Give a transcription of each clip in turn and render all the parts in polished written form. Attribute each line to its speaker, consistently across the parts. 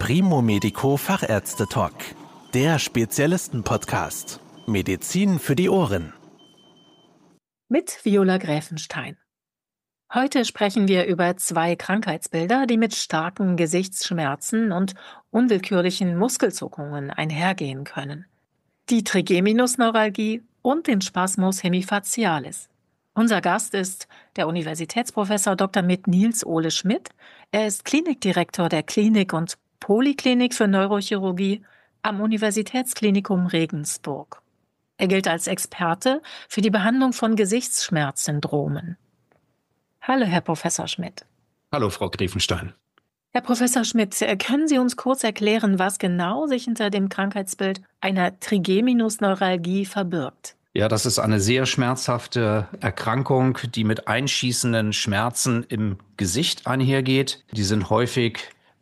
Speaker 1: Primo Medico Fachärzte-Talk. Der Spezialisten-Podcast. Medizin für die Ohren.
Speaker 2: Mit Viola Gräfenstein. Heute sprechen wir über 2 Krankheitsbilder, die mit starken Gesichtsschmerzen und unwillkürlichen Muskelzuckungen einhergehen können. Die Trigeminusneuralgie und den Spasmus hemifacialis. Unser Gast ist der Universitätsprofessor Dr. mit Niels Ole Schmidt. Er ist Klinikdirektor der Klinik und Poliklinik für Neurochirurgie am Universitätsklinikum Regensburg. Er gilt als Experte für die Behandlung von Gesichtsschmerzsyndromen. Hallo, Herr Professor Schmidt.
Speaker 3: Hallo, Frau Gräfenstein.
Speaker 2: Herr Professor Schmidt, können Sie uns kurz erklären, was genau sich hinter dem Krankheitsbild einer Trigeminusneuralgie verbirgt?
Speaker 3: Ja, das ist eine sehr schmerzhafte Erkrankung, die mit einschießenden Schmerzen im Gesicht einhergeht. Die sind häufig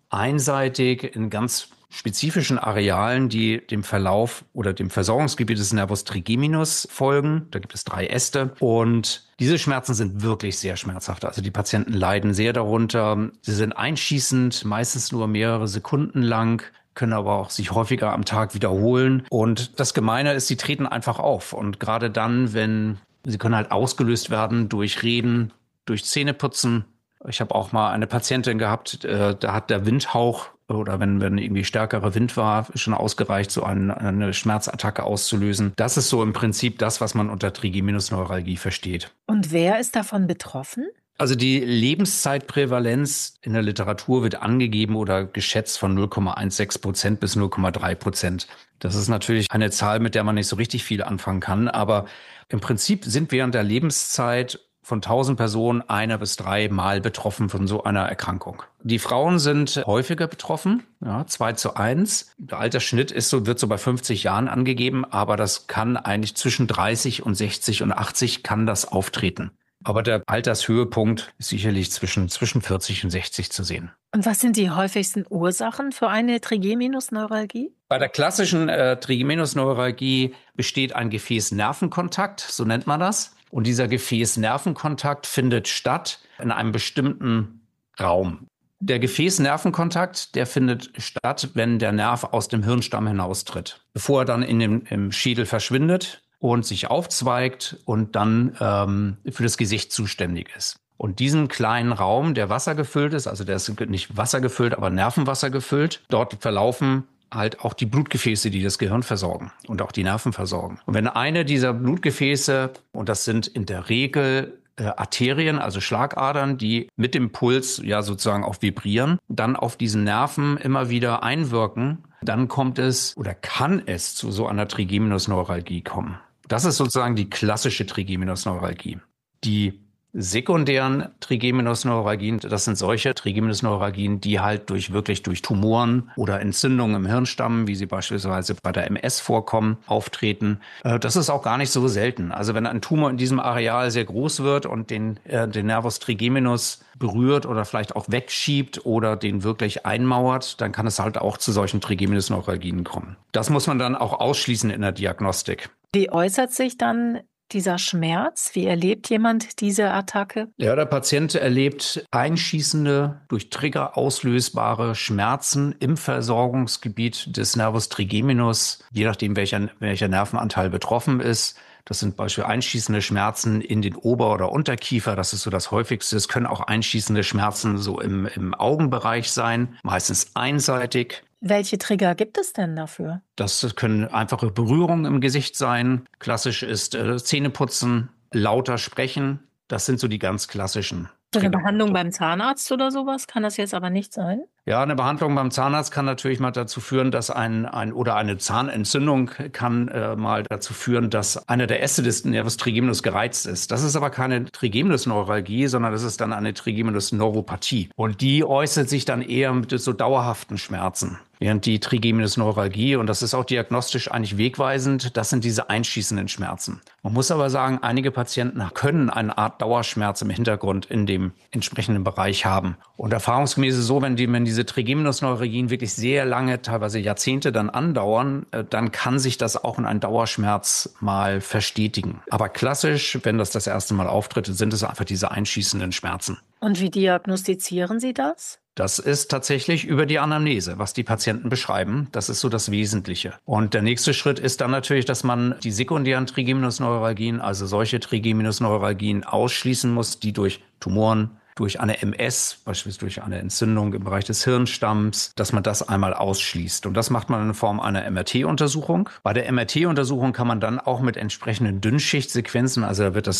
Speaker 3: einseitig in ganz spezifischen Arealen, die dem Verlauf oder dem Versorgungsgebiet des Nervus trigeminus folgen. Da gibt es 3 Äste und diese Schmerzen sind wirklich sehr schmerzhaft. Also die Patienten leiden sehr darunter. Sie sind einschießend, meistens nur mehrere Sekunden lang, können aber auch sich häufiger am Tag wiederholen. Und das Gemeine ist, sie treten einfach auf. Und gerade dann, wenn sie können halt ausgelöst werden durch Reden, durch Zähneputzen. Ich habe auch mal eine Patientin gehabt, da hat der Windhauch oder wenn irgendwie stärkerer Wind war, schon ausgereicht, so eine Schmerzattacke auszulösen. Das ist so im Prinzip das, was man unter Trigeminusneuralgie versteht.
Speaker 2: Und wer ist davon betroffen?
Speaker 3: Also die Lebenszeitprävalenz in der Literatur wird angegeben oder geschätzt von 0,16% bis 0,3%. Das ist natürlich eine Zahl, mit der man nicht so richtig viel anfangen kann. Aber im Prinzip sind während der Lebenszeit von 1000 Personen 1 bis 3 Mal betroffen von so einer Erkrankung. Die Frauen sind häufiger betroffen, ja, 2:1. Der Altersschnitt wird so bei 50 Jahren angegeben, aber das kann eigentlich zwischen 30 und 60 und 80 kann das auftreten. Aber der Altershöhepunkt ist sicherlich zwischen 40 und 60 zu sehen.
Speaker 2: Und was sind die häufigsten Ursachen für eine Trigeminusneuralgie?
Speaker 3: Bei der klassischen Trigeminusneuralgie besteht ein Gefäß-Nervenkontakt, so nennt man das. Und dieser Gefäß-Nervenkontakt findet statt in einem bestimmten Raum. Der Gefäß-Nervenkontakt, der findet statt, wenn der Nerv aus dem Hirnstamm hinaustritt, bevor er dann im Schädel verschwindet und sich aufzweigt und dann für das Gesicht zuständig ist. Und diesen kleinen Raum, der wassergefüllt ist, also der ist nicht wassergefüllt, aber Nervenwasser gefüllt, dort verlaufen halt auch die Blutgefäße, die das Gehirn versorgen und auch die Nerven versorgen. Und wenn eine dieser Blutgefäße, und das sind in der Regel Arterien, also Schlagadern, die mit dem Puls ja sozusagen auch vibrieren, dann auf diesen Nerven immer wieder einwirken, dann kommt es oder kann es zu so einer Trigeminusneuralgie kommen. Das ist sozusagen die klassische Trigeminusneuralgie. Die sekundären Trigeminusneuralgien, das sind solche Trigeminusneuralgien, die halt durch Tumoren oder Entzündungen im Hirnstamm, wie sie beispielsweise bei der MS vorkommen, auftreten. Das ist auch gar nicht so selten. Also wenn ein Tumor in diesem Areal sehr groß wird und den Nervus trigeminus berührt oder vielleicht auch wegschiebt oder den wirklich einmauert, dann kann es halt auch zu solchen Trigeminusneuralgien kommen. Das muss man dann auch ausschließen in der Diagnostik.
Speaker 2: Wie äußert sich dann dieser Schmerz? Wie erlebt jemand diese Attacke?
Speaker 3: Ja, der Patient erlebt einschießende, durch Trigger auslösbare Schmerzen im Versorgungsgebiet des Nervus trigeminus, je nachdem welcher Nervenanteil betroffen ist. Das sind beispielsweise einschießende Schmerzen in den Ober- oder Unterkiefer. Das ist so das Häufigste. Es können auch einschießende Schmerzen so im Augenbereich sein, meistens einseitig.
Speaker 2: Welche Trigger gibt es denn dafür?
Speaker 3: Das können einfache Berührungen im Gesicht sein. Klassisch ist Zähneputzen, lauter sprechen. Das sind so die ganz klassischen.
Speaker 2: Eine Behandlung beim Zahnarzt oder sowas kann das jetzt aber nicht sein?
Speaker 3: Ja, eine Behandlung beim Zahnarzt kann natürlich mal dazu führen, dass oder eine Zahnentzündung kann mal dazu führen, dass einer der Äste des Nervus trigeminus gereizt ist. Das ist aber keine Trigeminusneuralgie, sondern das ist dann eine Trigeminusneuropathie. Und die äußert sich dann eher mit so dauerhaften Schmerzen. Während die Trigeminusneuralgie, und das ist auch diagnostisch eigentlich wegweisend, das sind diese einschießenden Schmerzen. Man muss aber sagen, einige Patienten können eine Art Dauerschmerz im Hintergrund in dem entsprechenden Bereich haben. Und erfahrungsgemäß ist es so, wenn diese diese Trigeminusneuralgien wirklich sehr lange, teilweise Jahrzehnte dann andauern, dann kann sich das auch in einen Dauerschmerz mal verstetigen. Aber klassisch, wenn das erste Mal auftritt, sind es einfach diese einschießenden Schmerzen.
Speaker 2: Und wie diagnostizieren Sie das?
Speaker 3: Das ist tatsächlich über die Anamnese, was die Patienten beschreiben. Das ist so das Wesentliche. Und der nächste Schritt ist dann natürlich, dass man die sekundären Trigeminusneuralgien, also solche Trigeminusneuralgien ausschließen muss, die durch Tumoren, durch eine MS, beispielsweise durch eine Entzündung im Bereich des Hirnstamms, dass man das einmal ausschließt. Und das macht man in Form einer MRT-Untersuchung. Bei der MRT-Untersuchung kann man dann auch mit entsprechenden Dünnschichtsequenzen, also da wird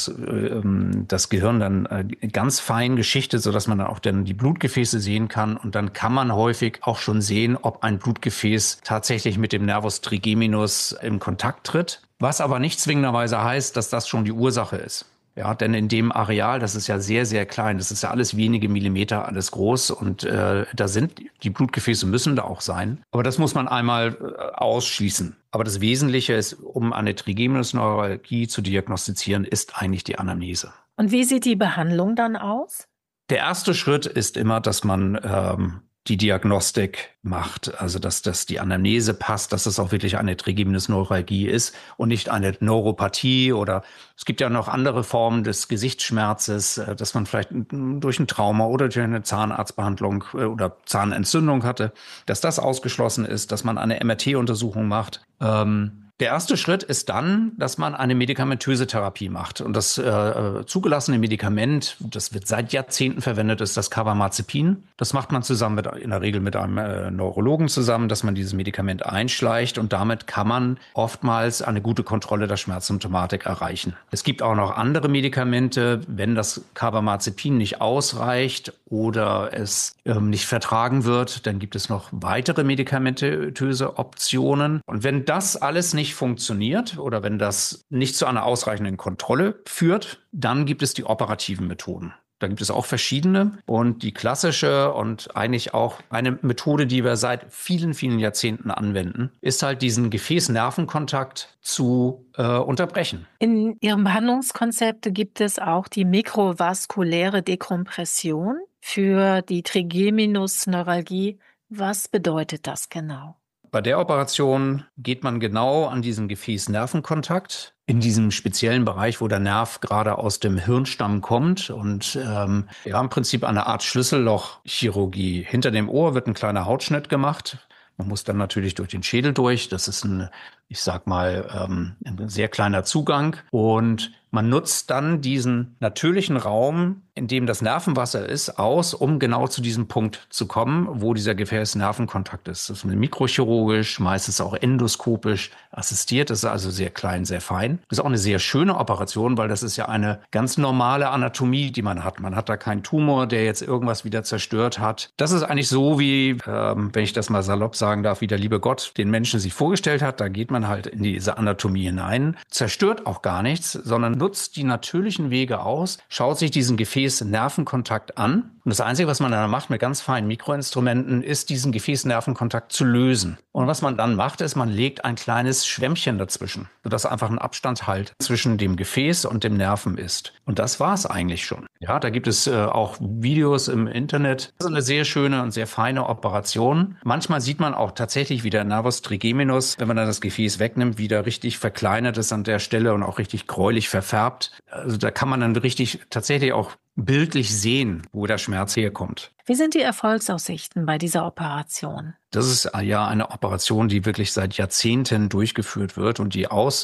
Speaker 3: das Gehirn dann ganz fein geschichtet, sodass man dann auch dann die Blutgefäße sehen kann. Und dann kann man häufig auch schon sehen, ob ein Blutgefäß tatsächlich mit dem Nervus trigeminus in Kontakt tritt. Was aber nicht zwingenderweise heißt, dass das schon die Ursache ist. Ja, denn in dem Areal, das ist ja sehr, sehr klein, das ist ja alles wenige Millimeter, alles groß und da sind die Blutgefäße müssen da auch sein. Aber das muss man einmal ausschließen. Aber das Wesentliche ist, um eine Trigeminusneuralgie zu diagnostizieren, ist eigentlich die Anamnese.
Speaker 2: Und wie sieht die Behandlung dann aus?
Speaker 3: Der erste Schritt ist immer, dass man die Diagnostik macht, also dass die Anamnese passt, dass es auch wirklich eine Trigeminusneuralgie ist und nicht eine Neuropathie oder es gibt ja noch andere Formen des Gesichtsschmerzes, dass man vielleicht durch ein Trauma oder durch eine Zahnarztbehandlung oder Zahnentzündung hatte, dass das ausgeschlossen ist, dass man eine MRT-Untersuchung macht. Der erste Schritt ist dann, dass man eine medikamentöse Therapie macht. Und das zugelassene Medikament, das wird seit Jahrzehnten verwendet, ist das Carbamazepin. Das macht man zusammen in der Regel mit einem Neurologen zusammen, dass man dieses Medikament einschleicht. Und damit kann man oftmals eine gute Kontrolle der Schmerzsymptomatik erreichen. Es gibt auch noch andere Medikamente, wenn das Carbamazepin nicht ausreicht oder es nicht vertragen wird, dann gibt es noch weitere medikamentöse Optionen. Und wenn das alles nicht funktioniert oder wenn das nicht zu einer ausreichenden Kontrolle führt, dann gibt es die operativen Methoden. Da gibt es auch verschiedene und die klassische und eigentlich auch eine Methode, die wir seit vielen, vielen Jahrzehnten anwenden, ist halt diesen Gefäß-Nervenkontakt zu unterbrechen.
Speaker 2: In Ihrem Behandlungskonzept gibt es auch die mikrovaskuläre Dekompression für die Trigeminusneuralgie. Was bedeutet das genau?
Speaker 3: Bei der Operation geht man genau an diesen Gefäß-Nervenkontakt in diesem speziellen Bereich, wo der Nerv gerade aus dem Hirnstamm kommt und im Prinzip eine Art Schlüssellochchirurgie. Hinter dem Ohr wird ein kleiner Hautschnitt gemacht. Man muss dann natürlich durch den Schädel durch. Das ist ein sehr kleiner Zugang und man nutzt dann diesen natürlichen Raum, in dem das Nervenwasser ist, aus, um genau zu diesem Punkt zu kommen, wo dieser Gefäß-Nervenkontakt ist. Das ist mikrochirurgisch, meistens auch endoskopisch assistiert. Das ist also sehr klein, sehr fein. Das ist auch eine sehr schöne Operation, weil das ist ja eine ganz normale Anatomie, die man hat. Man hat da keinen Tumor, der jetzt irgendwas wieder zerstört hat. Das ist eigentlich so wie, wenn ich das mal salopp sagen darf, wie der liebe Gott den Menschen sich vorgestellt hat. Da geht man halt in diese Anatomie hinein, zerstört auch gar nichts, sondern nutzt die natürlichen Wege aus, schaut sich diesen Gefäß-Nervenkontakt an. Und das Einzige, was man dann macht mit ganz feinen Mikroinstrumenten, ist, diesen Gefäß-Nervenkontakt zu lösen. Und was man dann macht, ist, man legt ein kleines Schwämmchen dazwischen, sodass einfach ein Abstand halt zwischen dem Gefäß und dem Nerven ist. Und das war es eigentlich schon. Ja, da gibt es auch Videos im Internet. Das ist eine sehr schöne und sehr feine Operation. Manchmal sieht man auch tatsächlich, wie der Nervus trigeminus, wenn man dann das Gefäß wegnimmt, wieder richtig verkleinert ist an der Stelle und auch richtig gräulich verfärbt. Also da kann man dann richtig tatsächlich auch bildlich sehen, wo der Schmerz herkommt.
Speaker 2: Wie sind die Erfolgsaussichten bei dieser Operation?
Speaker 3: Das ist ja eine Operation, die wirklich seit Jahrzehnten durchgeführt wird und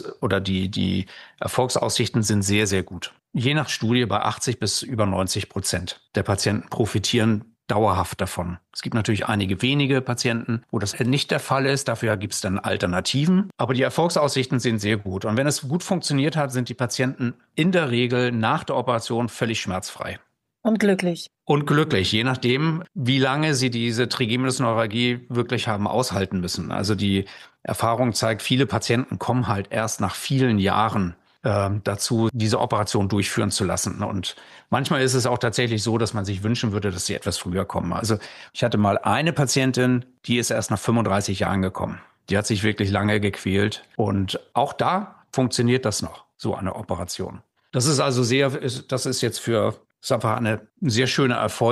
Speaker 3: die Erfolgsaussichten sind sehr, sehr gut. Je nach Studie bei 80 bis über 90% der Patienten profitieren dauerhaft davon. Es gibt natürlich einige wenige Patienten, wo das nicht der Fall ist. Dafür gibt es dann Alternativen. Aber die Erfolgsaussichten sind sehr gut. Und wenn es gut funktioniert hat, sind die Patienten in der Regel nach der Operation völlig schmerzfrei.
Speaker 2: Und glücklich.
Speaker 3: Und glücklich, je nachdem, wie lange sie diese Trigeminusneuralgie wirklich haben aushalten müssen. Also die Erfahrung zeigt, viele Patienten kommen halt erst nach vielen Jahren dazu, diese Operation durchführen zu lassen. Und manchmal ist es auch tatsächlich so, dass man sich wünschen würde, dass sie etwas früher kommen. Also ich hatte mal eine Patientin, die ist erst nach 35 Jahren gekommen. Die hat sich wirklich lange gequält. Und auch da funktioniert das noch, so eine Operation. Das ist einfach ein sehr schöner Erfolg,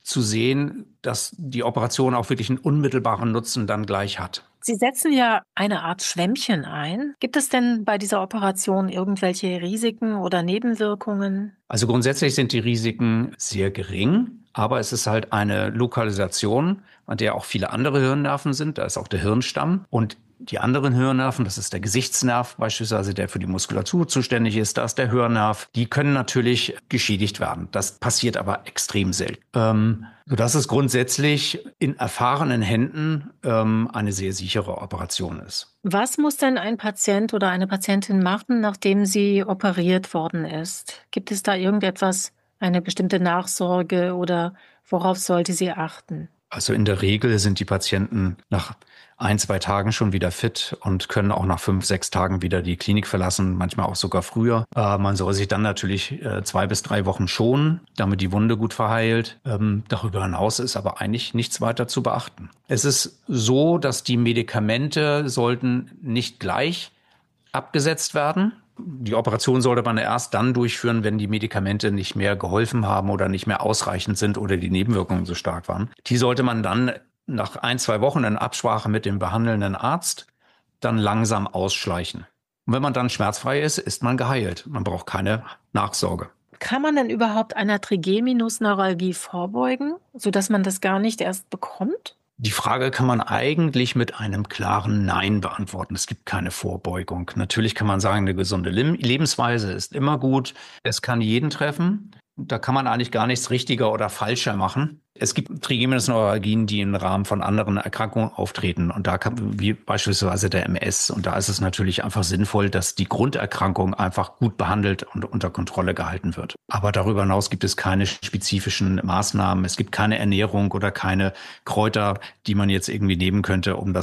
Speaker 3: zu sehen, dass die Operation auch wirklich einen unmittelbaren Nutzen dann gleich hat.
Speaker 2: Sie setzen ja eine Art Schwämmchen ein. Gibt es denn bei dieser Operation irgendwelche Risiken oder Nebenwirkungen?
Speaker 3: Also grundsätzlich sind die Risiken sehr gering, aber es ist halt eine Lokalisation, an der auch viele andere Hirnnerven sind. Da ist auch der Hirnstamm und die anderen Hirnnerven, das ist der Gesichtsnerv beispielsweise, der für die Muskulatur zuständig ist, da ist der Hörnerv, die können natürlich geschädigt werden. Das passiert aber extrem selten. Sodass es grundsätzlich in erfahrenen Händen eine sehr sichere Operation ist.
Speaker 2: Was muss denn ein Patient oder eine Patientin machen, nachdem sie operiert worden ist? Gibt es da irgendetwas, eine bestimmte Nachsorge oder worauf sollte sie achten?
Speaker 3: Also in der Regel sind die Patienten nach 1, 2 Tagen schon wieder fit und können auch nach 5, 6 Tagen wieder die Klinik verlassen, manchmal auch sogar früher. Man soll sich dann natürlich 2 bis 3 Wochen schonen, damit die Wunde gut verheilt. Darüber hinaus ist aber eigentlich nichts weiter zu beachten. Es ist so, dass die Medikamente sollten nicht gleich abgesetzt werden. Die Operation sollte man erst dann durchführen, wenn die Medikamente nicht mehr geholfen haben oder nicht mehr ausreichend sind oder die Nebenwirkungen so stark waren. Die sollte man dann nach 1, 2 Wochen in Absprache mit dem behandelnden Arzt dann langsam ausschleichen. Und wenn man dann schmerzfrei ist, ist man geheilt. Man braucht keine Nachsorge.
Speaker 2: Kann man denn überhaupt einer Trigeminusneuralgie vorbeugen, sodass man das gar nicht erst bekommt?
Speaker 3: Die Frage kann man eigentlich mit einem klaren Nein beantworten. Es gibt keine Vorbeugung. Natürlich kann man sagen, eine gesunde Lebensweise ist immer gut. Es kann jeden treffen. Da kann man eigentlich gar nichts richtiger oder falscher machen. Es gibt Trigeminusneuralgien, die im Rahmen von anderen Erkrankungen auftreten. Und da kann, wie beispielsweise der MS. Und da ist es natürlich einfach sinnvoll, dass die Grunderkrankung einfach gut behandelt und unter Kontrolle gehalten wird. Aber darüber hinaus gibt es keine spezifischen Maßnahmen. Es gibt keine Ernährung oder keine Kräuter, die man jetzt irgendwie nehmen könnte, um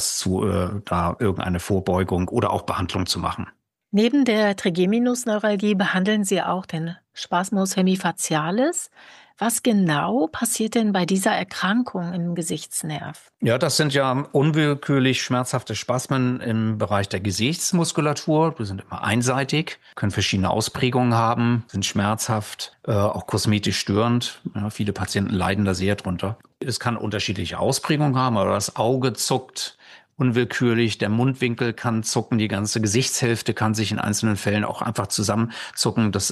Speaker 3: da irgendeine Vorbeugung oder auch Behandlung zu machen.
Speaker 2: Neben der Trigeminusneuralgie behandeln Sie auch den Spasmus hemifacialis. Was genau passiert denn bei dieser Erkrankung im Gesichtsnerv?
Speaker 3: Ja, das sind ja unwillkürlich schmerzhafte Spasmen im Bereich der Gesichtsmuskulatur. Die sind immer einseitig, können verschiedene Ausprägungen haben, sind schmerzhaft, auch kosmetisch störend. Ja, viele Patienten leiden da sehr drunter. Es kann unterschiedliche Ausprägungen haben, aber das Auge zuckt unwillkürlich, der Mundwinkel kann zucken, die ganze Gesichtshälfte kann sich in einzelnen Fällen auch einfach zusammenzucken. Das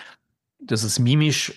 Speaker 3: ist mimisch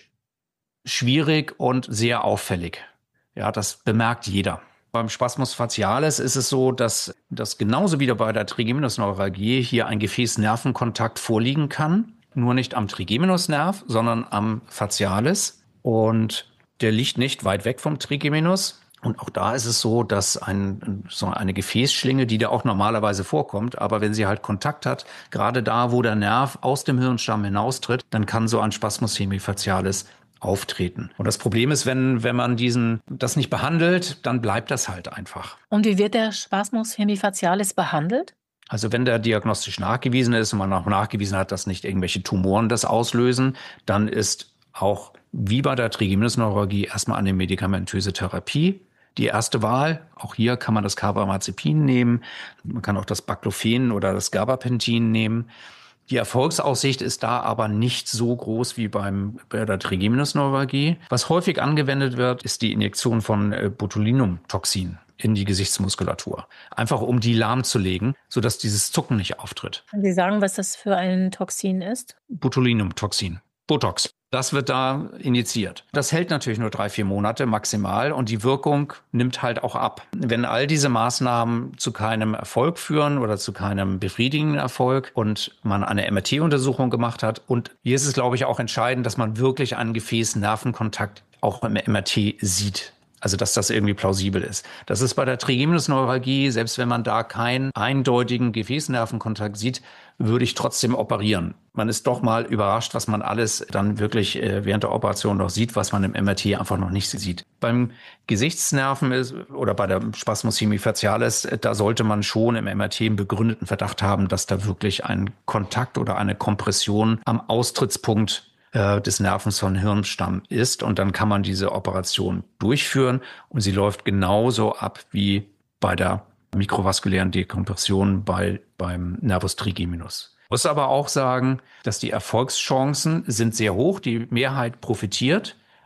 Speaker 3: schwierig und sehr auffällig. Ja, das bemerkt jeder. Beim Spasmus facialis ist es so, dass das genauso wie bei der Trigeminusneuralgie hier ein Gefäß-Nervenkontakt vorliegen kann. Nur nicht am Trigeminusnerv, sondern am Facialis. Und der liegt nicht weit weg vom Trigeminus. Und auch da ist es so, dass so eine Gefäßschlinge, die da auch normalerweise vorkommt, aber wenn sie halt Kontakt hat, gerade da, wo der Nerv aus dem Hirnstamm hinaustritt, dann kann so ein Spasmus hemifacialis auftreten. Und das Problem ist, wenn man das nicht behandelt, dann bleibt das halt einfach.
Speaker 2: Und wie wird der Spasmus hemifacialis behandelt?
Speaker 3: Also wenn der diagnostisch nachgewiesen ist und man auch nachgewiesen hat, dass nicht irgendwelche Tumoren das auslösen, dann ist auch wie bei der Trigeminusneuralgie erstmal eine medikamentöse Therapie die erste Wahl. Auch hier kann man das Carbamazepin nehmen. Man kann auch das Baclofen oder das Gabapentin nehmen. Die Erfolgsaussicht ist da aber nicht so groß wie bei der Trigeminusneuralgie. Was häufig angewendet wird, ist die Injektion von Botulinumtoxin in die Gesichtsmuskulatur. Einfach um die lahmzulegen, sodass dieses Zucken nicht auftritt.
Speaker 2: Können Sie sagen, was das für ein Toxin ist?
Speaker 3: Botulinumtoxin. Botox. Das wird da injiziert. Das hält natürlich nur 3, 4 Monate maximal und die Wirkung nimmt halt auch ab. Wenn all diese Maßnahmen zu keinem Erfolg führen oder zu keinem befriedigenden Erfolg und man eine MRT-Untersuchung gemacht hat, und hier ist es, glaube ich, auch entscheidend, dass man wirklich einen Gefäß-Nervenkontakt auch im MRT sieht. Also, dass das irgendwie plausibel ist. Das ist bei der Trigeminusneuralgie, selbst wenn man da keinen eindeutigen Gefäßnervenkontakt sieht, würde ich trotzdem operieren. Man ist doch mal überrascht, was man alles dann wirklich während der Operation noch sieht, was man im MRT einfach noch nicht sieht. Beim Gesichtsnerven oder bei der Spasmus hemifacialis, da sollte man schon im MRT einen begründeten Verdacht haben, dass da wirklich ein Kontakt oder eine Kompression am Austrittspunkt des Nervens von Hirnstamm ist. Und dann kann man diese Operation durchführen und sie läuft genauso ab wie bei der mikrovaskulären Dekompression beim Nervus trigeminus. Ich muss aber auch sagen, dass die Erfolgschancen sind sehr hoch. Die Mehrheit profitiert,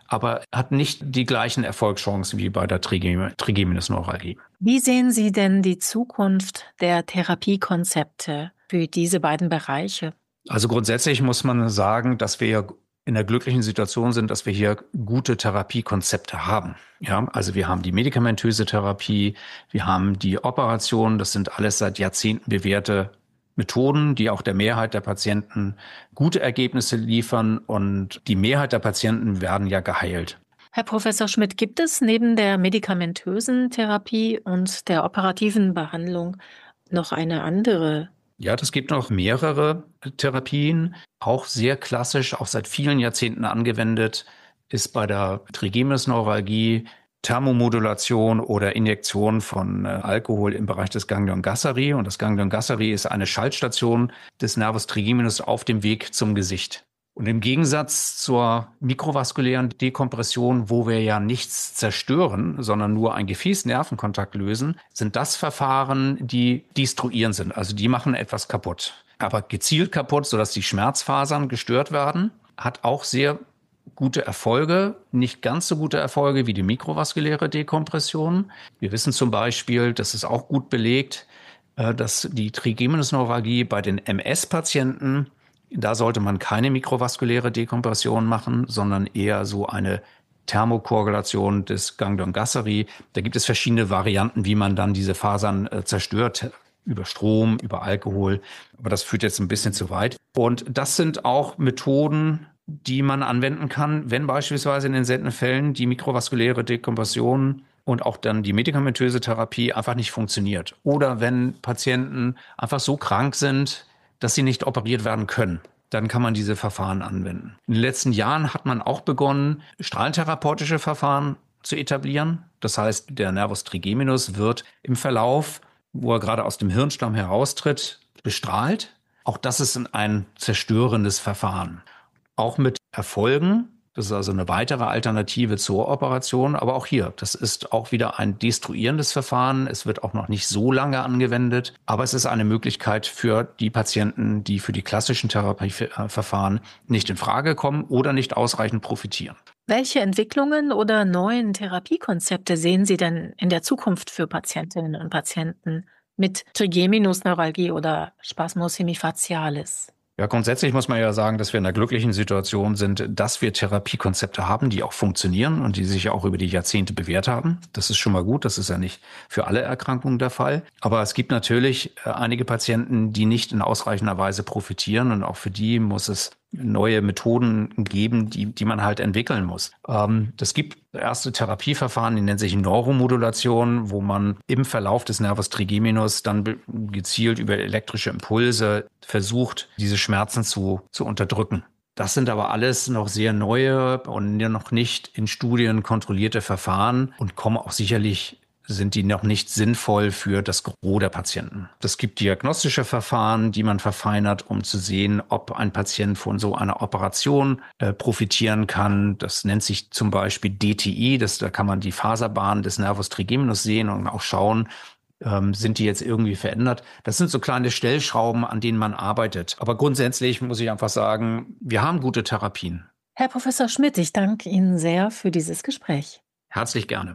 Speaker 3: aber hat nicht die gleichen Erfolgschancen wie bei der Trigeminusneuralgie.
Speaker 2: Wie sehen Sie denn die Zukunft der Therapiekonzepte für diese beiden Bereiche?
Speaker 3: Also grundsätzlich muss man sagen, dass wir in der glücklichen Situation sind, dass wir hier gute Therapiekonzepte haben. Ja, also wir haben die medikamentöse Therapie, wir haben die Operation, das sind alles seit Jahrzehnten bewährte Methoden, die auch der Mehrheit der Patienten gute Ergebnisse liefern und die Mehrheit der Patienten werden ja geheilt.
Speaker 2: Herr Professor Schmidt, gibt es neben der medikamentösen Therapie und der operativen Behandlung noch eine andere?
Speaker 3: Ja, es gibt noch mehrere Therapien, auch sehr klassisch, auch seit vielen Jahrzehnten angewendet, ist bei der Trigeminusneuralgie Thermomodulation oder Injektion von Alkohol im Bereich des Ganglion gasseri. Und das Ganglion gasseri ist eine Schaltstation des Nervus trigeminus auf dem Weg zum Gesicht. Und im Gegensatz zur mikrovaskulären Dekompression, wo wir ja nichts zerstören, sondern nur einen Gefäßnervenkontakt lösen, sind das Verfahren, die destruierend sind. Also die machen etwas kaputt. Aber gezielt kaputt, sodass die Schmerzfasern gestört werden, hat auch sehr gute Erfolge, nicht ganz so gute Erfolge wie die mikrovaskuläre Dekompression. Wir wissen zum Beispiel, das ist auch gut belegt, dass die Trigeminusneuralgie bei den MS-Patienten, da sollte man keine mikrovaskuläre Dekompression machen, sondern eher so eine Thermokoagulation des Ganglion gasseri. Da gibt es verschiedene Varianten, wie man dann diese Fasern zerstört, über Strom, über Alkohol. Aber das führt jetzt ein bisschen zu weit. Und das sind auch Methoden, die man anwenden kann, wenn beispielsweise in den seltenen Fällen die mikrovaskuläre Dekompression und auch dann die medikamentöse Therapie einfach nicht funktioniert. Oder wenn Patienten einfach so krank sind, dass sie nicht operiert werden können. Dann kann man diese Verfahren anwenden. In den letzten Jahren hat man auch begonnen, strahlentherapeutische Verfahren zu etablieren. Das heißt, der Nervus trigeminus wird im Verlauf, wo er gerade aus dem Hirnstamm heraustritt, bestrahlt. Auch das ist ein zerstörendes Verfahren. Auch mit Erfolgen. Das ist also eine weitere Alternative zur Operation. Aber auch hier, das ist auch wieder ein destruierendes Verfahren. Es wird auch noch nicht so lange angewendet. Aber es ist eine Möglichkeit für die Patienten, die für die klassischen Therapieverfahren nicht in Frage kommen oder nicht ausreichend profitieren.
Speaker 2: Welche Entwicklungen oder neuen Therapiekonzepte sehen Sie denn in der Zukunft für Patientinnen und Patienten mit Trigeminusneuralgie oder Spasmus hemifacialis?
Speaker 3: Ja, grundsätzlich muss man ja sagen, dass wir in einer glücklichen Situation sind, dass wir Therapiekonzepte haben, die auch funktionieren und die sich auch über die Jahrzehnte bewährt haben. Das ist schon mal gut. Das ist ja nicht für alle Erkrankungen der Fall. Aber es gibt natürlich einige Patienten, die nicht in ausreichender Weise profitieren. Und auch für die muss es neue Methoden geben, die man halt entwickeln muss. Das gibt erste Therapieverfahren, die nennen sich Neuromodulation, wo man im Verlauf des Nervus trigeminus dann gezielt über elektrische Impulse versucht, diese Schmerzen zu unterdrücken. Das sind aber alles noch sehr neue und noch nicht in Studien kontrollierte Verfahren und kommen auch sicherlich sind die noch nicht sinnvoll für das Gros der Patienten. Es gibt diagnostische Verfahren, die man verfeinert, um zu sehen, ob ein Patient von so einer Operation profitieren kann. Das nennt sich zum Beispiel DTI. Da kann man die Faserbahn des Nervus trigeminus sehen und auch schauen, sind die jetzt irgendwie verändert. Das sind so kleine Stellschrauben, an denen man arbeitet. Aber grundsätzlich muss ich einfach sagen, wir haben gute Therapien.
Speaker 2: Herr Professor Schmidt, ich danke Ihnen sehr für dieses Gespräch.
Speaker 3: Herzlich gerne.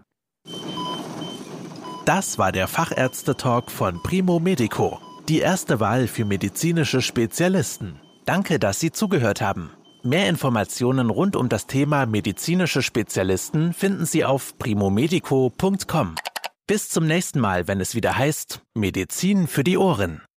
Speaker 1: Das war der Fachärzte-Talk von Primo Medico, die erste Wahl für medizinische Spezialisten. Danke, dass Sie zugehört haben. Mehr Informationen rund um das Thema medizinische Spezialisten finden Sie auf primomedico.com. Bis zum nächsten Mal, wenn es wieder heißt Medizin für die Ohren.